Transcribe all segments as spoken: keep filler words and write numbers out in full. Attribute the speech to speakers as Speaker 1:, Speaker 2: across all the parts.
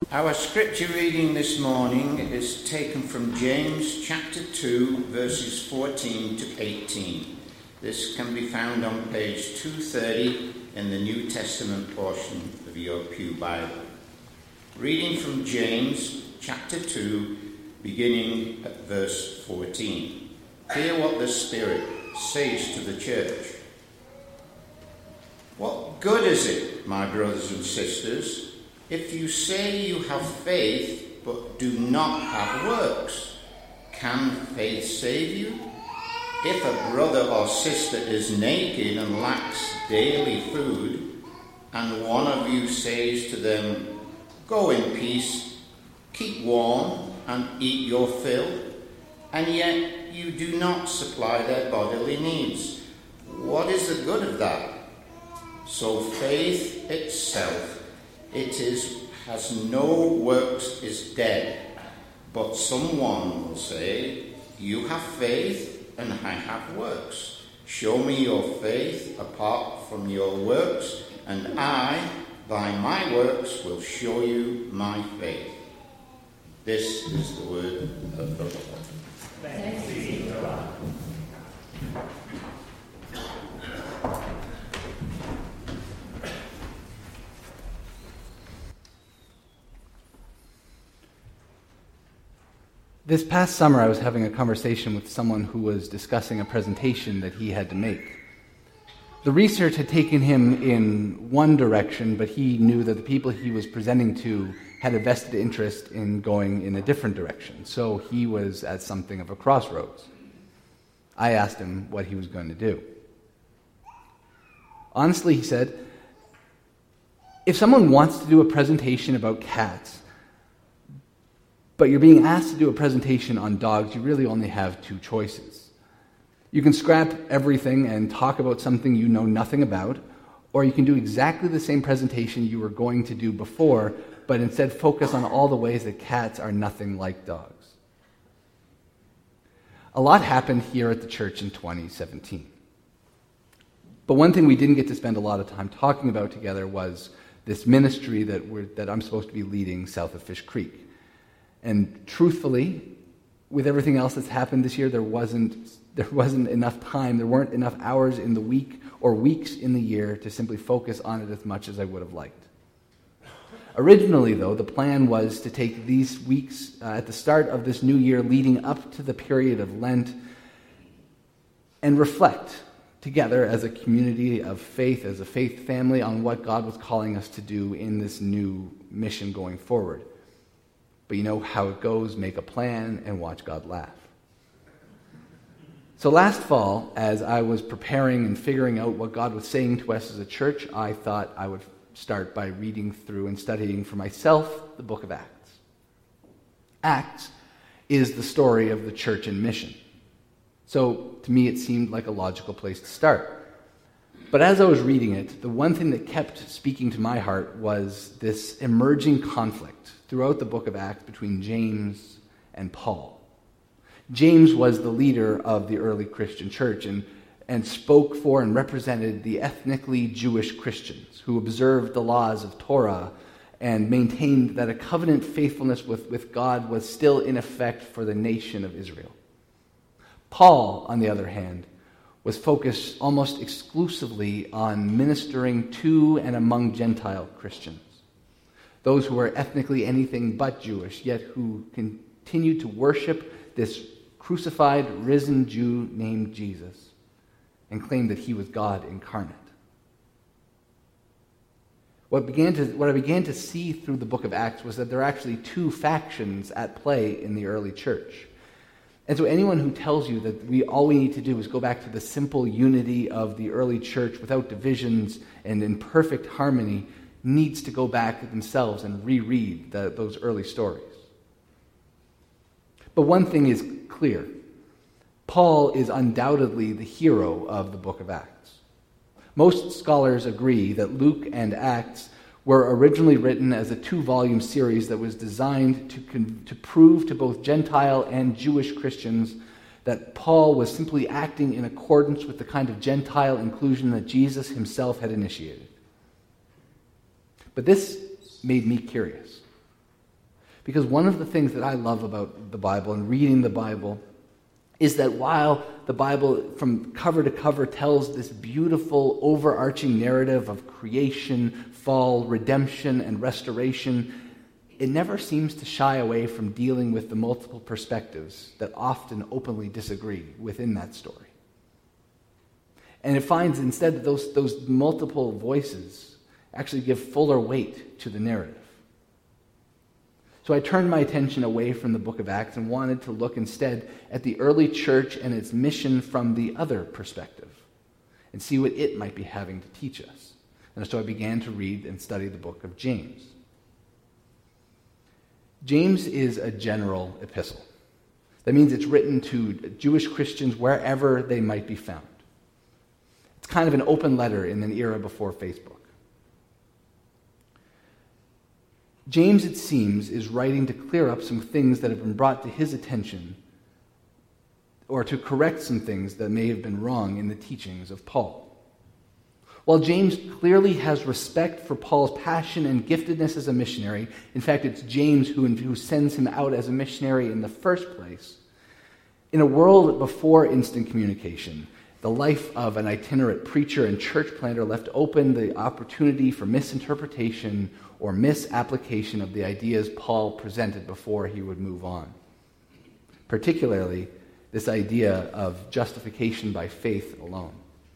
Speaker 1: Our scripture reading this morning is taken from James chapter two, verses fourteen to eighteen. This can be found on page two thirty in the New Testament portion of your Pew Bible. Reading from James chapter two, beginning at verse fourteen. Hear what the Spirit says to the church. What good is it, my brothers and sisters, if you say you have faith but do not have works? Can faith save you? If a brother or sister is naked and lacks daily food, and one of you says to them, "Go in peace, keep warm and eat your fill," and yet you do not supply their bodily needs, what is the good of that? So faith itself, it is has no works, is dead. But someone will say, "You have faith and I have works. Show me your faith apart from your works, and I, by my works, will show you my faith." This is the word of the Lord.
Speaker 2: Thanks be to God.
Speaker 3: This past summer, I was having a conversation with someone who was discussing a presentation that he had to make. The research had taken him in one direction, but he knew that the people he was presenting to had a vested interest in going in a different direction, so he was at something of a crossroads. I asked him what he was going to do. Honestly, he said, if someone wants to do a presentation about cats, but you're being asked to do a presentation on dogs, you really only have two choices. You can scrap everything and talk about something you know nothing about, or you can do exactly the same presentation you were going to do before, but instead focus on all the ways that cats are nothing like dogs. A lot happened here at the church in twenty seventeen. But one thing we didn't get to spend a lot of time talking about together was this ministry that we're, that I'm supposed to be leading south of Fish Creek. And truthfully, with everything else that's happened this year, there wasn't there wasn't enough time, there weren't enough hours in the week or weeks in the year to simply focus on it as much as I would have liked. Originally, though, the plan was to take these weeks uh, at the start of this new year leading up to the period of Lent and reflect together as a community of faith, as a faith family, on what God was calling us to do in this new mission going forward. But you know how it goes, make a plan and watch God laugh. So last fall, as I was preparing and figuring out what God was saying to us as a church, I thought I would start by reading through and studying for myself the book of Acts. Acts is the story of the church in mission. So to me it seemed like a logical place to start. But as I was reading it, the one thing that kept speaking to my heart was this emerging conflict throughout the book of Acts between James and Paul. James was the leader of the early Christian church and, and spoke for and represented the ethnically Jewish Christians who observed the laws of Torah and maintained that a covenant faithfulness with, with God was still in effect for the nation of Israel. Paul, on the other hand, was focused almost exclusively on ministering to and among Gentile Christians, those who were ethnically anything but Jewish, yet who continued to worship this crucified, risen Jew named Jesus and claimed that he was God incarnate. What began to, what I began to see through the book of Acts was that there are actually two factions at play in the early church. And so anyone who tells you that we all we need to do is go back to the simple unity of the early church without divisions and in perfect harmony needs to go back themselves and reread the, those early stories. But one thing is clear. Paul is undoubtedly the hero of the book of Acts. Most scholars agree that Luke and Acts were originally written as a two-volume series that was designed to, con- to prove to both Gentile and Jewish Christians that Paul was simply acting in accordance with the kind of Gentile inclusion that Jesus himself had initiated. But this made me curious. Because one of the things that I love about the Bible and reading the Bible is that while the Bible from cover to cover tells this beautiful overarching narrative of creation, fall, redemption, and restoration, it never seems to shy away from dealing with the multiple perspectives that often openly disagree within that story. And it finds instead that those, those multiple voices actually give fuller weight to the narrative. So I turned my attention away from the book of Acts and wanted to look instead at the early church and its mission from the other perspective and see what it might be having to teach us. And so I began to read and study the book of James. James is a general epistle. That means it's written to Jewish Christians wherever they might be found. It's kind of an open letter in an era before Facebook. James, it seems, is writing to clear up some things that have been brought to his attention or to correct some things that may have been wrong in the teachings of Paul. While James clearly has respect for Paul's passion and giftedness as a missionary, in fact, it's James who, who sends him out as a missionary in the first place, in a world before instant communication, the life of an itinerant preacher and church planter left open the opportunity for misinterpretation or misapplication of the ideas Paul presented before he would move on. Particularly, this idea of justification by faith alone.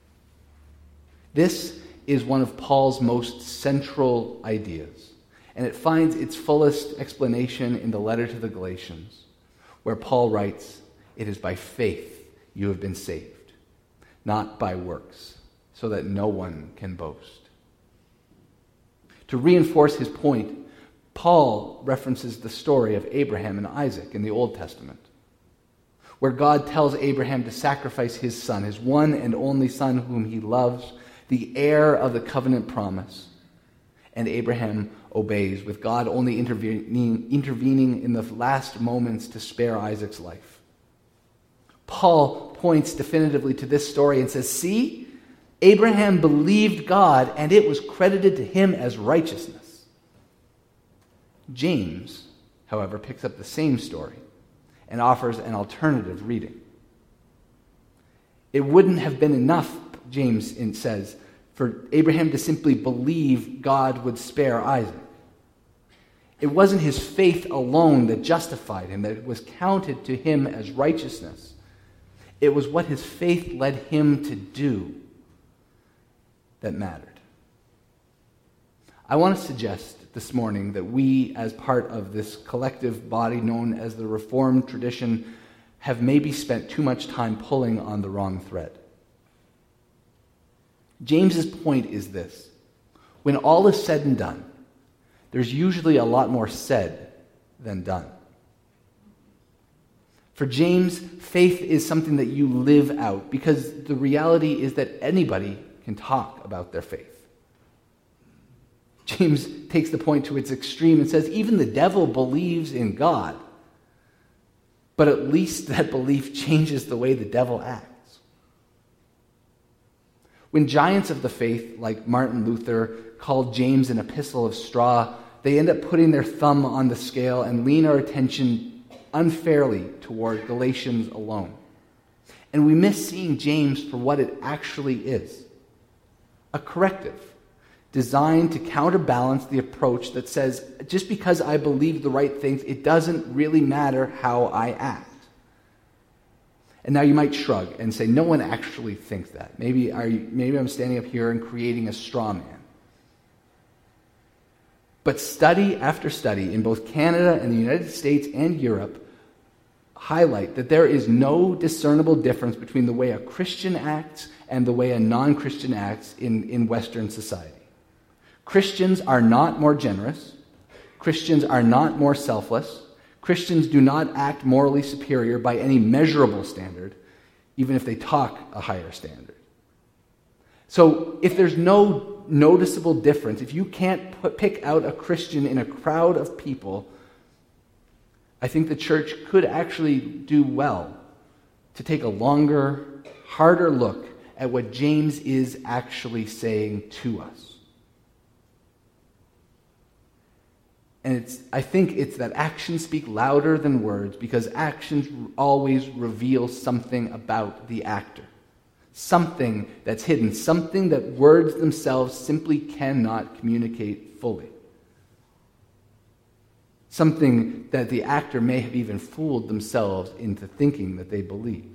Speaker 3: This is one of Paul's most central ideas, and it finds its fullest explanation in the letter to the Galatians, where Paul writes, "It is by faith you have been saved, not by works, so that no one can boast." To reinforce his point, Paul references the story of Abraham and Isaac in the Old Testament, where God tells Abraham to sacrifice his son, his one and only son whom he loves, the heir of the covenant promise. And Abraham obeys, with God only intervening, intervening in the last moments to spare Isaac's life. Paul points definitively to this story and says, see, Abraham believed God, and it was credited to him as righteousness. James, however, picks up the same story and offers an alternative reading. It wouldn't have been enough, James says, for Abraham to simply believe God would spare Isaac. It wasn't his faith alone that justified him, that it was counted to him as righteousness. It was what his faith led him to do that mattered. I want to suggest this morning that we, as part of this collective body known as the Reformed tradition, have maybe spent too much time pulling on the wrong thread. James's point is this: when all is said and done, there's usually a lot more said than done. For James, faith is something that you live out, because the reality is that anybody can talk about their faith. James takes the point to its extreme and says even the devil believes in God, but at least that belief changes the way the devil acts. When giants of the faith, like Martin Luther, called James an epistle of straw, they end up putting their thumb on the scale and lean our attention unfairly toward Galatians alone. And we miss seeing James for what it actually is: a corrective designed to counterbalance the approach that says, just because I believe the right things, it doesn't really matter how I act. And now you might shrug and say, no one actually thinks that. Maybe, are you, maybe I'm standing up here and creating a straw man. But study after study in both Canada and the United States and Europe highlight that there is no discernible difference between the way a Christian acts and the way a non-Christian acts in, in Western society. Christians are not more generous. Christians are not more selfless. Christians do not act morally superior by any measurable standard, even if they talk a higher standard. So if there's no noticeable difference, if you can't put, pick out a Christian in a crowd of people, I think the church could actually do well to take a longer, harder look at what James is actually saying to us. And it's, I think it's that actions speak louder than words because actions always reveal something about the actor. Something that's hidden, something that words themselves simply cannot communicate fully. Something that the actor may have even fooled themselves into thinking that they believe.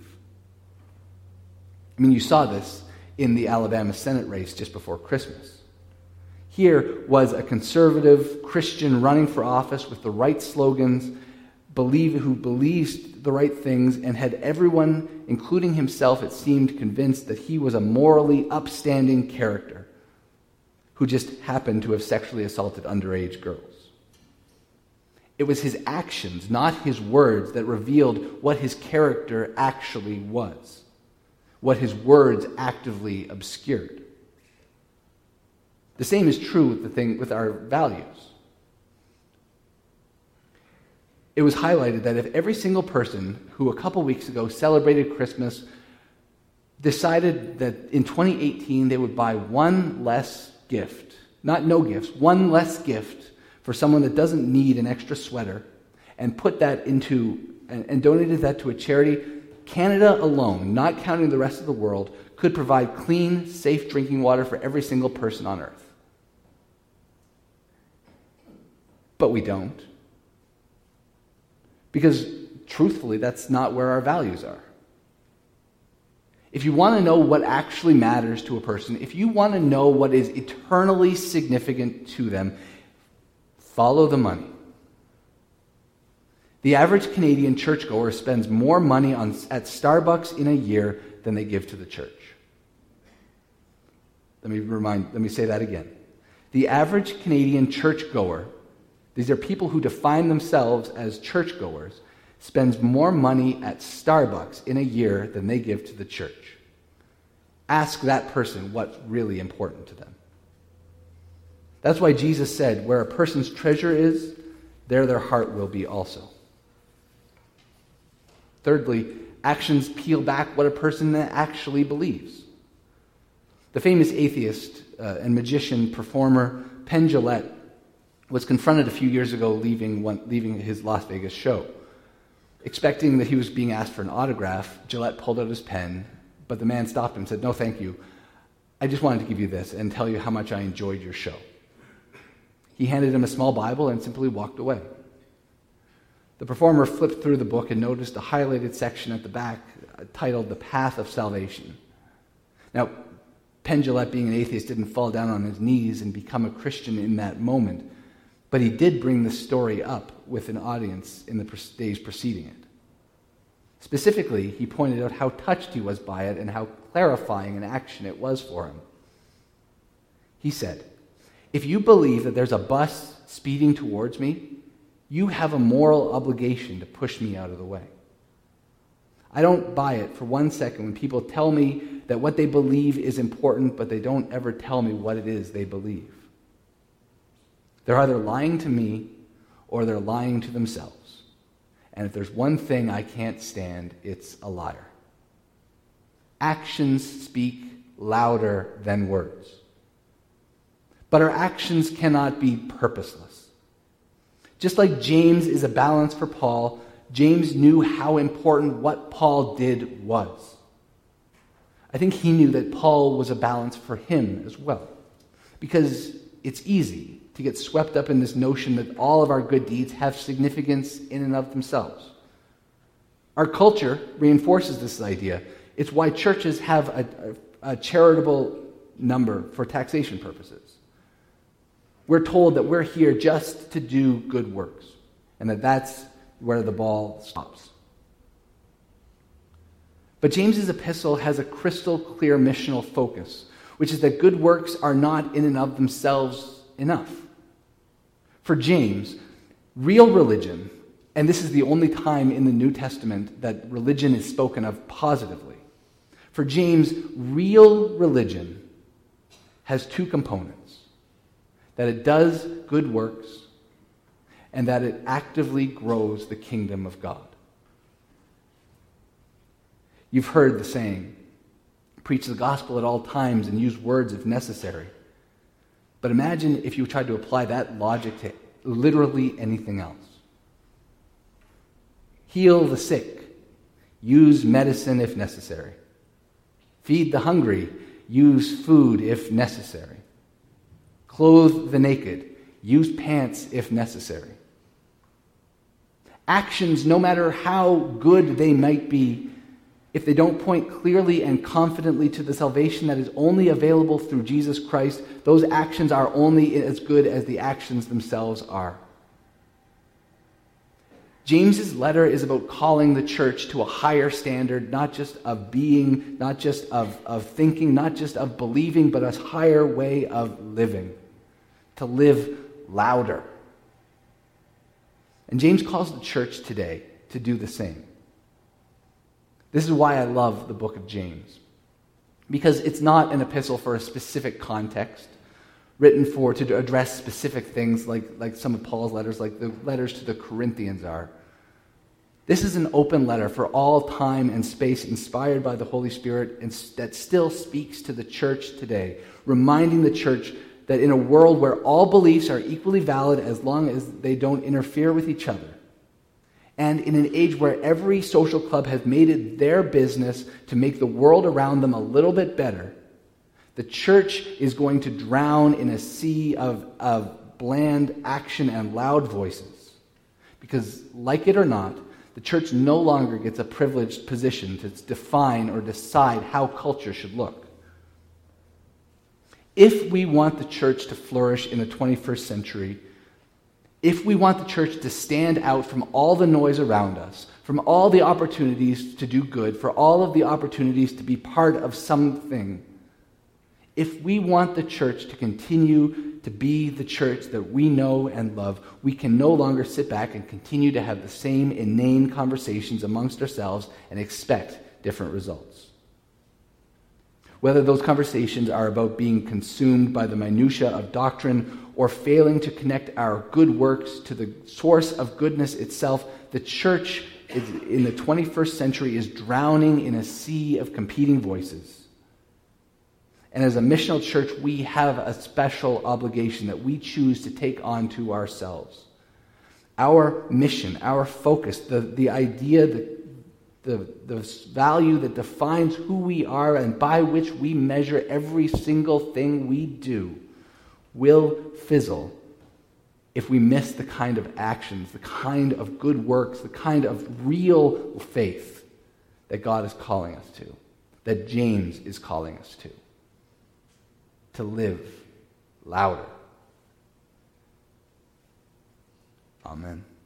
Speaker 3: I mean, you saw this in the Alabama Senate race just before Christmas. Here was a conservative Christian running for office with the right slogans, believe, who believes the right things, and had everyone, including himself, it seemed, convinced that he was a morally upstanding character who just happened to have sexually assaulted underage girls. It was his actions, not his words, that revealed what his character actually was, what his words actively obscured. The same is true with the thing with our values. It was highlighted that if every single person who a couple weeks ago celebrated Christmas decided that in twenty eighteen they would buy one less gift, not no gifts, one less gift for someone that doesn't need an extra sweater, and put that into, and, and donated that to a charity, Canada alone, not counting the rest of the world, could provide clean, safe drinking water for every single person on earth. But we don't. Because, truthfully, that's not where our values are. If you want to know what actually matters to a person, if you want to know what is eternally significant to them, follow the money. The average Canadian churchgoer spends more money on, at Starbucks in a year than they give to the church. Let me remind, let me say that again. The average Canadian churchgoer, these are people who define themselves as churchgoers, spends more money at Starbucks in a year than they give to the church. Ask that person what's really important to them. That's why Jesus said, where a person's treasure is, there their heart will be also. Thirdly, actions peel back what a person actually believes. The famous atheist uh, and magician performer Penn Jillette was confronted a few years ago leaving, one, leaving his Las Vegas show. Expecting that he was being asked for an autograph, Jillette pulled out his pen, but the man stopped him and said, "No, thank you. I just wanted to give you this and tell you how much I enjoyed your show." He handed him a small Bible and simply walked away. The performer flipped through the book and noticed a highlighted section at the back uh, titled The Path of Salvation. Now, Penn Jillette, being an atheist, didn't fall down on his knees and become a Christian in that moment, but he did bring the story up with an audience in the days preceding it. Specifically, he pointed out how touched he was by it and how clarifying an action it was for him. He said, "If you believe that there's a bus speeding towards me, you have a moral obligation to push me out of the way. I don't buy it for one second when people tell me that what they believe is important, but they don't ever tell me what it is they believe. They're either lying to me or they're lying to themselves. And if there's one thing I can't stand, it's a liar. Actions speak louder than words. But our actions cannot be purposeless. Just like James is a balance for Paul, James knew how important what Paul did was. I think he knew that Paul was a balance for him as well. Because it's easy to get swept up in this notion that all of our good deeds have significance in and of themselves. Our culture reinforces this idea. It's why churches have a, a, a charitable number for taxation purposes. We're told that we're here just to do good works, and that that's where the ball stops. But James's epistle has a crystal clear missional focus, which is that good works are not in and of themselves enough. For James, real religion, and this is the only time in the New Testament that religion is spoken of positively. For James, real religion has two components. That it does good works, and that it actively grows the kingdom of God. You've heard the saying, preach the gospel at all times and use words if necessary. But imagine if you tried to apply that logic to literally anything else. Heal the sick. Use medicine if necessary. Feed the hungry. Use food if necessary. Clothe the naked. Use pants if necessary. Actions, no matter how good they might be, if they don't point clearly and confidently to the salvation that is only available through Jesus Christ, those actions are only as good as the actions themselves are. James's letter is about calling the church to a higher standard, not just of being, not just of, of thinking, not just of believing, but a higher way of living. To live louder. And James calls the church today to do the same. This is why I love the book of James. Because it's not an epistle for a specific context, written for to address specific things like, like some of Paul's letters, like the letters to the Corinthians are. This is an open letter for all time and space, inspired by the Holy Spirit, and that still speaks to the church today, reminding the church that in a world where all beliefs are equally valid as long as they don't interfere with each other, and in an age where every social club has made it their business to make the world around them a little bit better, the church is going to drown in a sea of, of bland action and loud voices. Because, like it or not, the church no longer gets a privileged position to define or decide how culture should look. If we want the church to flourish in the twenty-first century, if we want the church to stand out from all the noise around us, from all the opportunities to do good, for all of the opportunities to be part of something, if we want the church to continue to be the church that we know and love, we can no longer sit back and continue to have the same inane conversations amongst ourselves and expect different results. Whether those conversations are about being consumed by the minutiae of doctrine or failing to connect our good works to the source of goodness itself, the church is, in the twenty-first century is drowning in a sea of competing voices. And as a missional church, we have a special obligation that we choose to take on to ourselves. Our mission, our focus, the, the idea, the, the, the value that defines who we are and by which we measure every single thing we do will fizzle if we miss the kind of actions, the kind of good works, the kind of real faith that God is calling us to, that James is calling us to. To live louder. Amen.